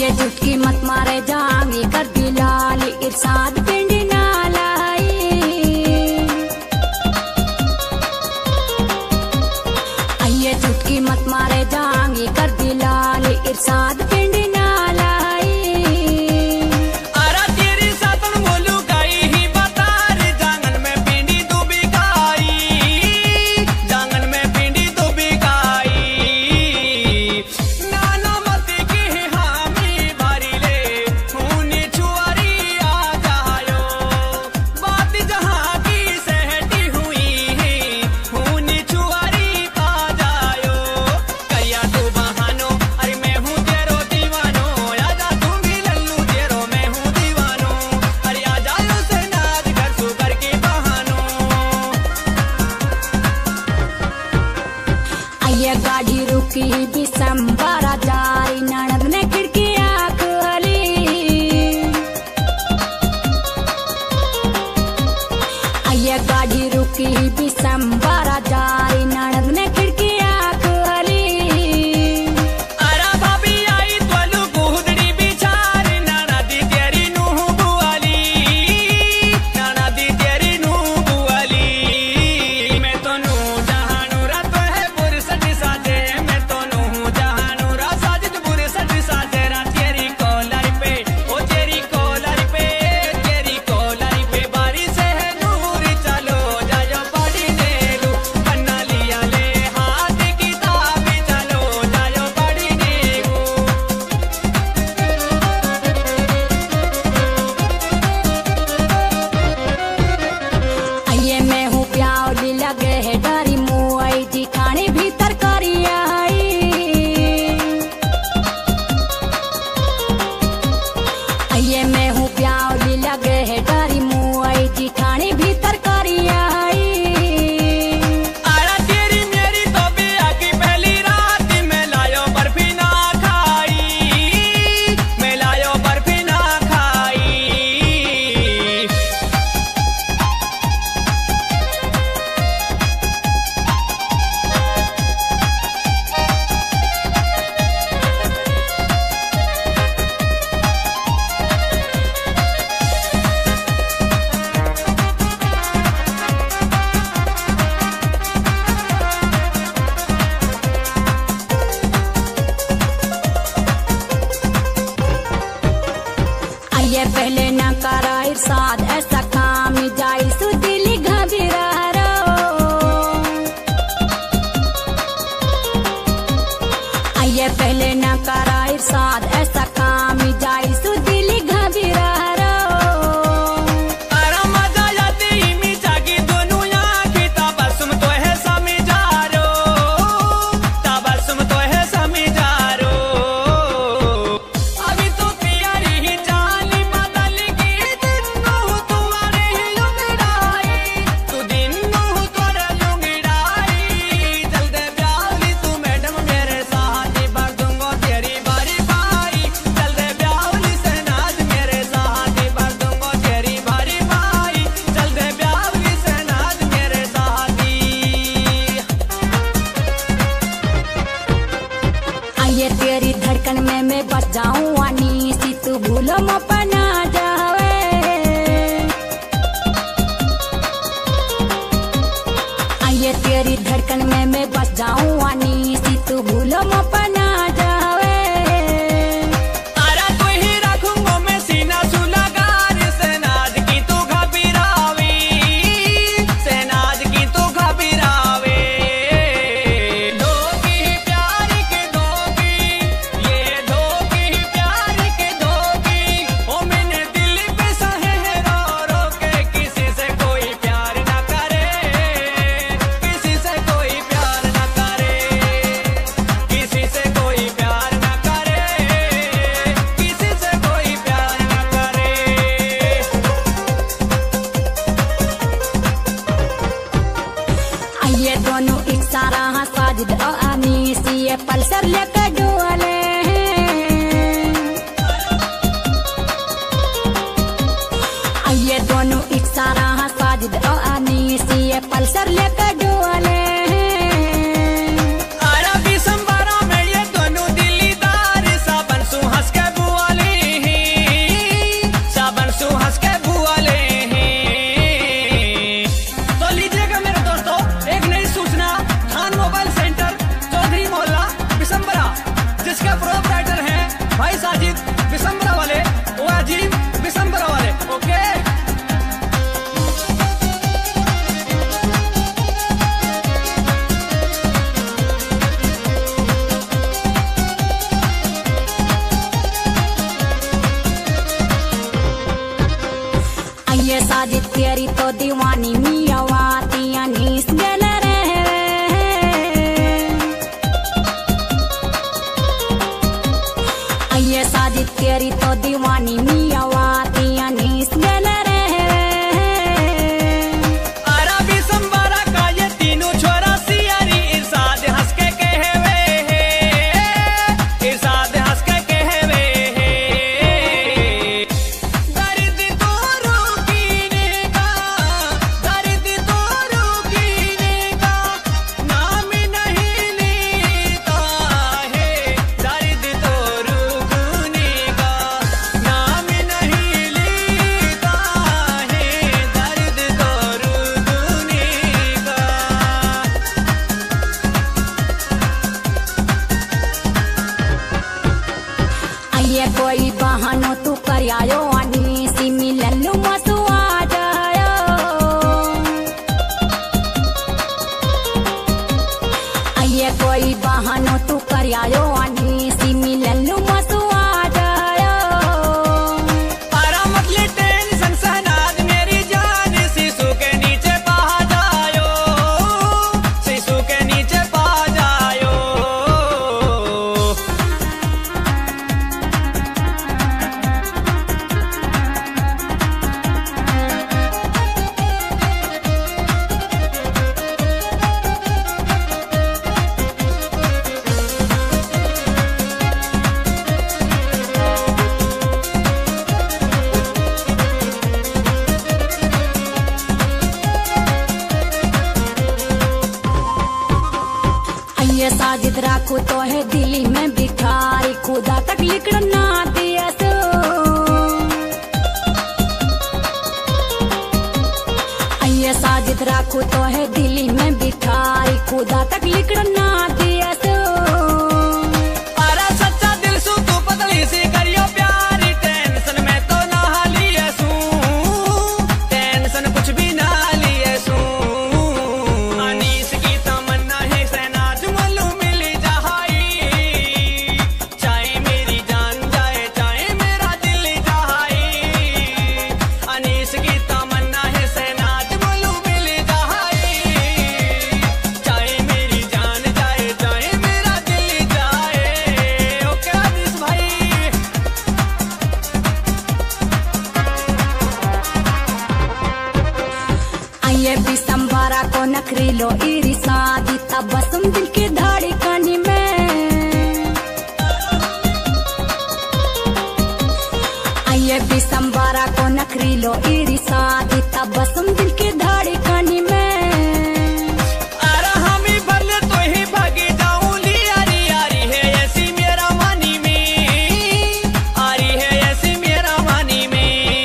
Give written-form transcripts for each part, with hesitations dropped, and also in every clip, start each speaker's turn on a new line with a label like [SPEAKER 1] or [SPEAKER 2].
[SPEAKER 1] आइए चुटकी मत मारे जांगी कर दिलाली इरशाद पिंड नालाई। आइए चुटकी मत मारे जांगी कर दिलाली इरशाद पिंड नालाई।
[SPEAKER 2] अरे तेरी सातन बोलू गाई ही बता रे जांगन में पिंडी डूबी गाई, जांगन में पिंडी डूबी गाई। नाना मती की हामी भारी ले खूनी छुआरी आ जायो, बात जहाँ की सहटी हुई है खूनी छुआरी आ जायो। कैया तू बहानो अरे मैं हूँ तेरो दीवानो, आजा तू भी लल्लू तेरो मैं हूँ दीवानो। अरे आ जायो से नाच कर सुकर के बहानो।
[SPEAKER 1] आइए गाड़ी रुकी दिसंबर जाई ननद ने खिड़की खोली। आइए गाड़ी रुकी दिसंबर जाई ननद ने खिड़की खोली।
[SPEAKER 2] अरे भाभी आई तोलू गुदड़ी बिचार, नाना दी तेरी नूह बुआली, नाना दी तेरी नूह बुआली। मैं तो नूह जहानू रात है बुरसट साजे, मैं तो नूह जहानू रा साजिद बुरसट साजे। रा तेरी कोलर पे ओ तेरी कोलर पे, तेरी कोलर पे बारिश है नूर चलो जायो पढ़ी नेलू। बन्ना लिया ले हाथ किताब चलो जायो पढ़ी नेलू।
[SPEAKER 1] आइए मैं हूँ प्याली लगे है डरी मुआई जी खाने भीतर करी आई। आइए मैं हूँ प्याली लगे है डरी मुआई जी खाने भीतर करी आई।
[SPEAKER 2] अरे तेरी मेरी तो बिया की पहली रात में लायो बर्फी ना खाई, मैं लायो बर्फी ना खाई।
[SPEAKER 1] आइए पहले न करा इरशाद ऐसा काम जाई सु दिली घबरा रो। आइए पहले न करा इरशाद ऐसा काम जाई सु दिली घबरा रो।
[SPEAKER 2] अरे मजा आती मी जागी दोनों आँखी, तबस्सुम तो है समझारो, तबस्सुम तो है समझारो। अभी तो प्यारी ही जानी बदल की, दिन्नू तुम्हारे ही लुंगड़ाई, तू दिन्नू तोरे लुंगड़ाई। जल्दी ब्यावली तू मैडम मेरे साथ भर दूंगो तेरी बारी बारी। जल्दी ब्यावली से नाच मेरे साथ भर दूंगो तेरी बारी बारी। जल्दी ब्यावली से नाच मेरे साथ।
[SPEAKER 1] आइए तेरी धड़कन में मैं बस जाऊं आनी सी तू भूलो मपना जावे। आइए तेरी धड़कन में मैं बस जाऊं आनी सी तू भूलो मपना जावे।
[SPEAKER 2] अरे तू ही रखूंगो मैं सीना सुलगार, से नाच की तू घबरावे, से नाच की तू घबरावे। धोखी प्यार के धोखी, ये धोखी प्यार के धोखी। ओ मैंने दिल पे सहे रो रो के, किसी से कोई प्यार न करे, किसी से कोई प्यार न करे, किसी से कोई प्यार न करे, किसी से कोई प्यार न करे।
[SPEAKER 1] आइए दोनों एक सारा साजिद और अनीसी ये पल्सर लेकर डोले। आइए दोनों एक सारा साजिद और अनीसी ये पल्सर लेकर डोले।
[SPEAKER 2] अरे दिसंबर में ये दोनों दिलीदार, सावन सु हंस के बुआ
[SPEAKER 1] साजी तेरी तो दीवानी मियावाती अनीस गल रहे। ये साजी तेरी तो दीवानी मियावाती अनीस गल रहे।
[SPEAKER 2] अरबी संबारा का ये तीनों छोरा सियारी इरशाद हंस के कहवे है, इरशाद हंस के कहवे है। दर्द तो रुकीने का, दर्द तो रुकीने का नाम नहीं लेता है, दर्द तो रुकने का नाम नहीं लेता है, दर्द तो रुकने का।
[SPEAKER 1] ये कोई बहानो तू कर आयो अनीसी मिललू मसुआ जायो। ये कोई बहानो तू कर आयो अनीसी मिललू मसुआ जायो।
[SPEAKER 2] आरा मतले टेंशन सहनाज मेरी जान शिशु के नीचे पा जायो, शिशु के नीचे पा जायो।
[SPEAKER 1] ये साजिद राखू तो है दिल्ली में बिठारी खुदा तक लिखना दिया सो। ये साजिद राखू तो है दिल्ली में बिठारी खुदा तक लिखना दिया सो।
[SPEAKER 2] आरा सच्चा दिल सु तू पतली सी करियो प्यारी टेंशन में तो ना लिए सू, टेंशन कुछ भी ना लिए सू। अनीस की तमन्ना है सहनाज मल्लू मिली जहाई, चाहे मेरी जान जाए चाहे मेरा दिल जहाई। अनीस की तमन्ना है सहनाज मल्लू मिली जहाई, चाहे मेरी जान जाए चाहे मेरा दिल जाए। ओके अनीस भाई।
[SPEAKER 1] ये बिसंबारा को नखरी लो इरी शादी तबसम दिल की धड़कन में। ये बिसंबारा को नखरी लो इरी शादी तबसम दिल की धड़कन में।
[SPEAKER 2] आरा हमी भरले तो ही भागी जाऊं ली यारी यारी है ऐसी मेरा मानी में, आरी है ऐसी मेरा मानी में।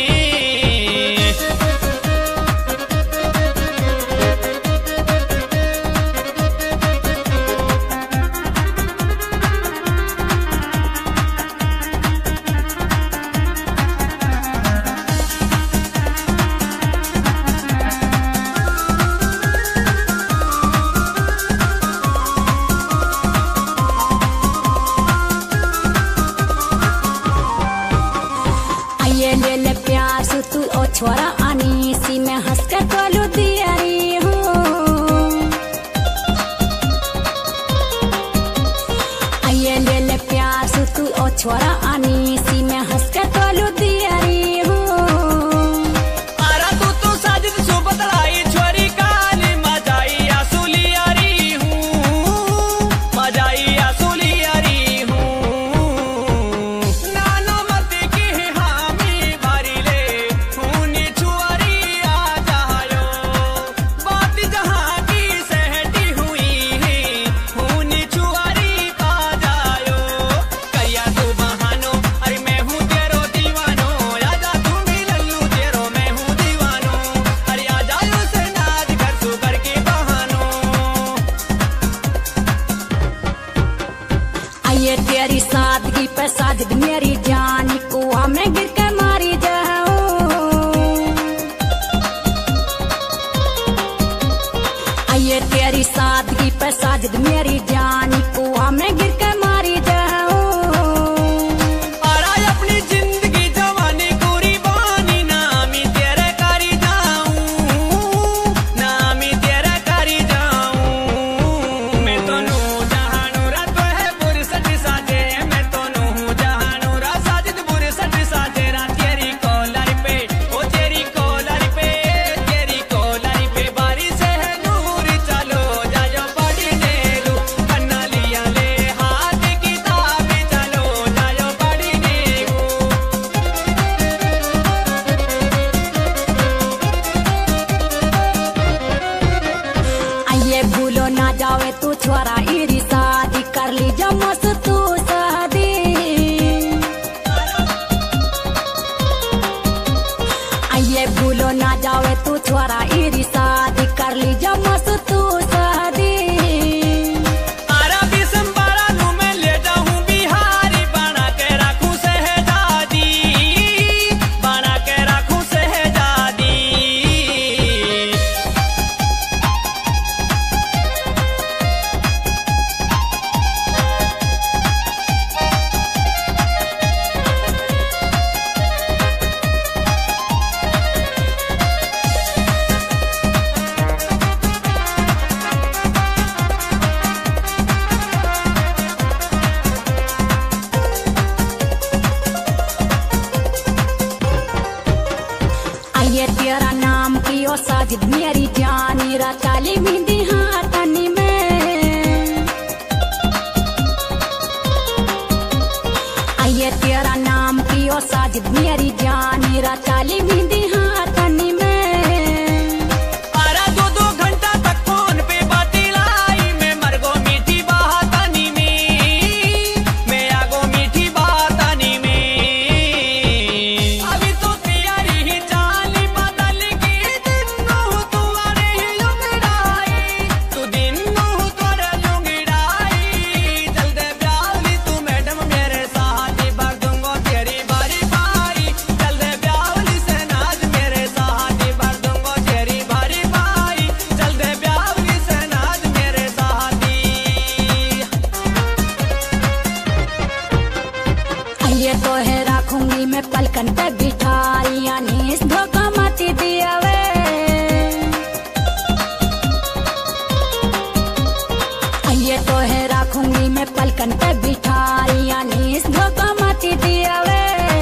[SPEAKER 1] ये ले ले प्यार से तू ओ छोरा अनीसी में हंस कर तोलू दियारी हूँ। ये ले ले प्यार से तू ओ छोरा अनीसी में हंस कर तोलू दियारी हूँ।
[SPEAKER 2] आरा तू साजिद सु बतलाई छोरी काली मजाई आसुली यारी हूँ, मजाई आसुली यारी हूँ। नाना मत की हामी भरी ले खूनी छुआरी आ जायो, बात जहाँ की सहटी हुई है खूनी छुआरी पा जायो। करिया तू बहानो अरे
[SPEAKER 1] साजिद मेरी जानी रा चाली मेहंदी हाथनी में। आइए तेरा नाम पियो साजिद मेरी जानी रा चाली मेहंदी हाथनी में। ये तो है राखूंगी मैं पलकन पे बिठारियां नीस धोखा मत दिया वे। ये तो है राखूंगी मैं पलकन पे बिठारियां नीस धोखा मत दिया वे।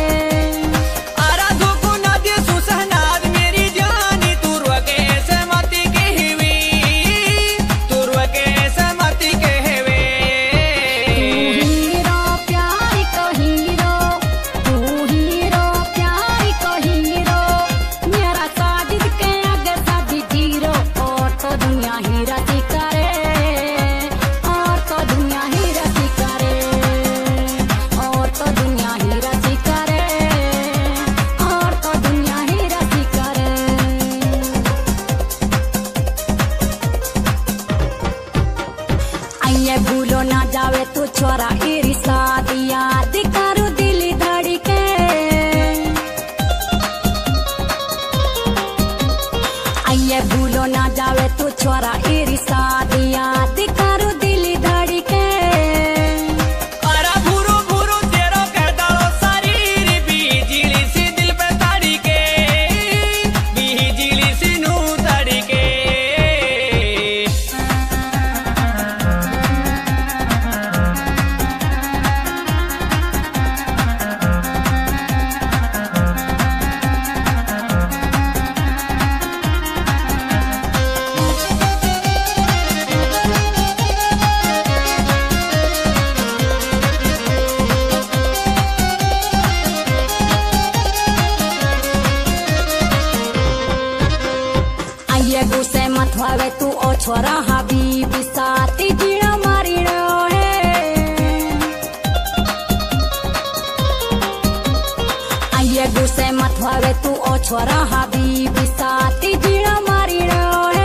[SPEAKER 1] ये भूलो ना जावे तू छोरा इरी शादी याद करो दिल धड़के। ये भूलो ना जावे तू छोरा इरी शादी याद करो दिल धड़के। ये गुस्से मत होवे तू ओ छोरा हबीबी साथी जीणो मारीणो है। ये गुस्से मत होवे तू ओ छोरा हबीबी साथी जीणो मारीणो है।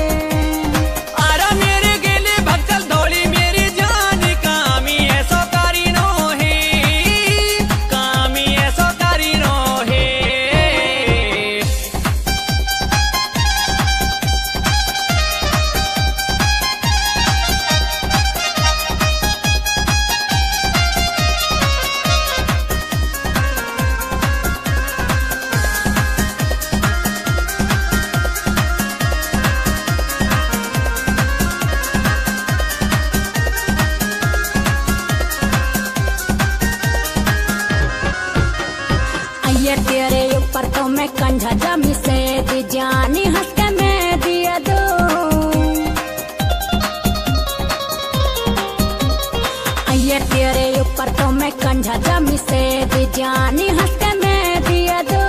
[SPEAKER 1] ये तेरे ऊपर तो मैं कंधा जमी से दी जानी हंस के मैं दिया दो। ये तेरे ऊपर तो मैं कंधा जमी से दी जानी हंस के मैं दिया दो।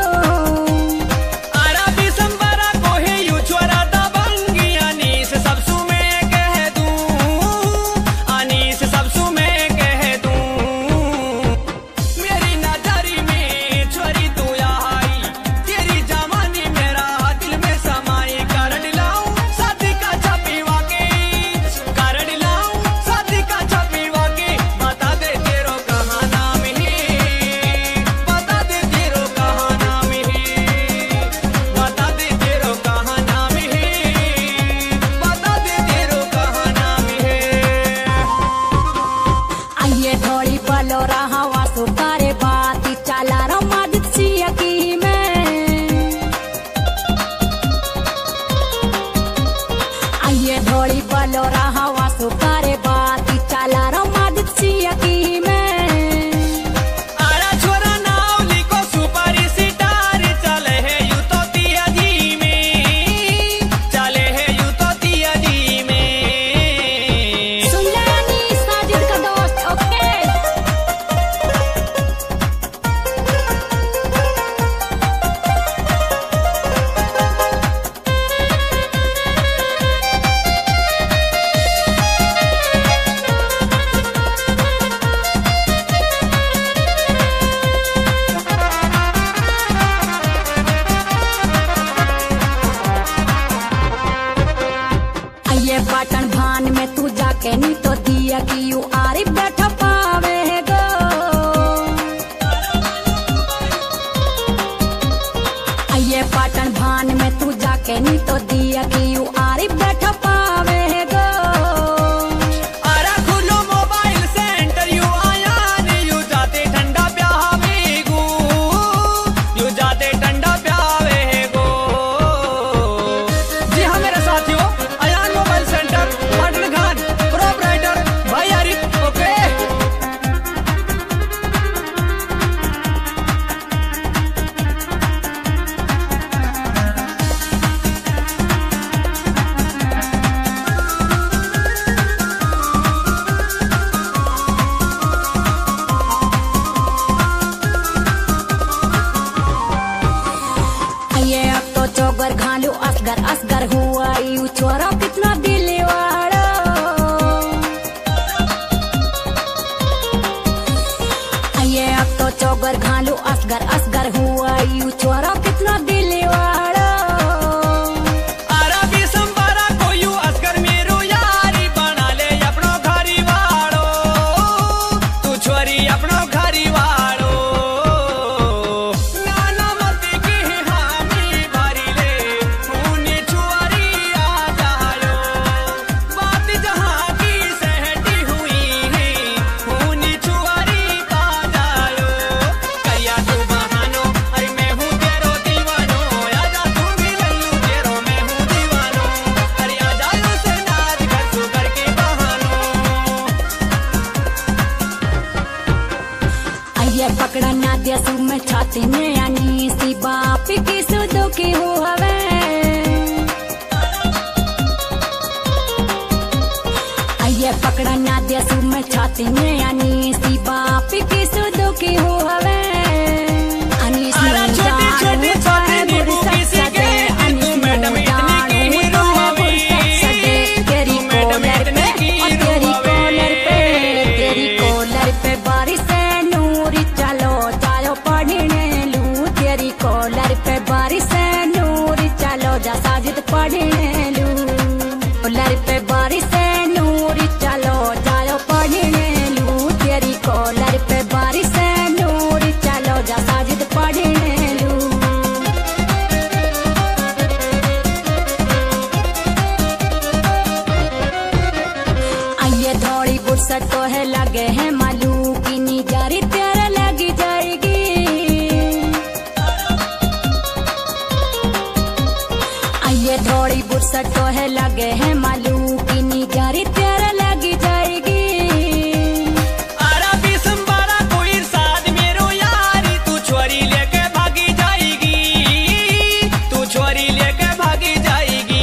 [SPEAKER 1] असगर असगर हुआ यू छोरा कितना दिल वाला। ये अब तो चौगर घालू असगर असगर हुआ यू छोरा कितना दिल वाला।
[SPEAKER 2] अरबी संबारा को यू असगर मेरो यारी बना ले अपनो घरी वाड़ो, तू छोरी अपनो घरी वाड़ो। नाना मती की हामी भरी ले खूनी छुआरी आ जायो, बात जहाँ की सहटी हुई है खूनी छुआरी पा जायो। कया तू बहानो अरे मैं हूँ तेरो दीवानो, आजा तू भी लल्लू तेरो मैं हूँ दीवानो, अरे आ जायो से नाच कर तू करके बहानो।
[SPEAKER 1] ये पकड़ा ना दिया सु में छाती में यानी सी बाप की सुदो की हो हवे। ये पकड़ा ना दिया सु में छाती में यानी सी बाप की सुदो की हो हवे। अनीस
[SPEAKER 2] अरे
[SPEAKER 1] में
[SPEAKER 2] छोटी छोटी
[SPEAKER 1] जानू
[SPEAKER 2] बातें
[SPEAKER 1] है
[SPEAKER 2] नींबू
[SPEAKER 1] बुरसक
[SPEAKER 2] किसी
[SPEAKER 1] सदे,
[SPEAKER 2] के,
[SPEAKER 1] अनीस
[SPEAKER 2] तू
[SPEAKER 1] में
[SPEAKER 2] मैडम इतनी
[SPEAKER 1] जानू
[SPEAKER 2] की
[SPEAKER 1] है
[SPEAKER 2] रुआवी,
[SPEAKER 1] बुरसक सदे। तेरी
[SPEAKER 2] तू मैडम
[SPEAKER 1] कोलर
[SPEAKER 2] इतनी
[SPEAKER 1] पे
[SPEAKER 2] की
[SPEAKER 1] और तेरी
[SPEAKER 2] रुआवी।
[SPEAKER 1] कोलर पे, तेरी कोलर पे बारिश से नूरी चलो जायो पढ़ने लू। तेरी कोलर पे बारिश से नूरी चलो जा साजिद पढ़ने लू। कोलर पे बारिश से नूरी चलो जायो पढ़ने लू। तेरी कोलर पे बारिश से नूरी चलो जा साजिद पढ़ने लू। आइए थोड़ी गुस्सत तो है लगे है मालू की निजारी तेरे लगी जाएगी। आइए थोड़ी गुस्सत तो है लगे है मालू की निजारी तेरे लगी जाएगी।
[SPEAKER 2] अरबी संबारा कोई साथ मेरो यारी, तू छोरी लेके भागी जाएगी, तू छोरी लेके भागी जाएगी।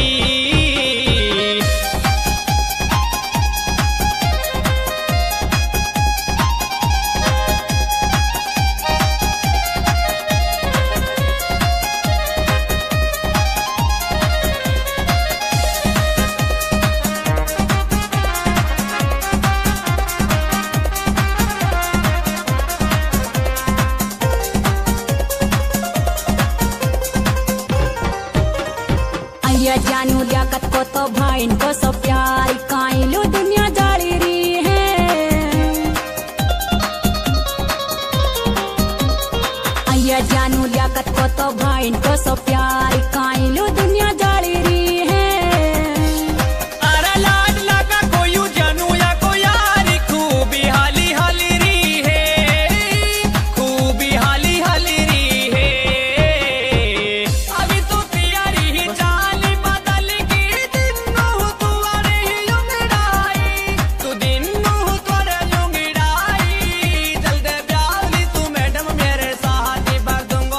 [SPEAKER 1] आइए जानू लियाकत को तो भाई को सो प्यार काई लो दुनिया जाली रही है। आइए जानू लियाकत को तो भाई को सो प्यार काई लो दुनिया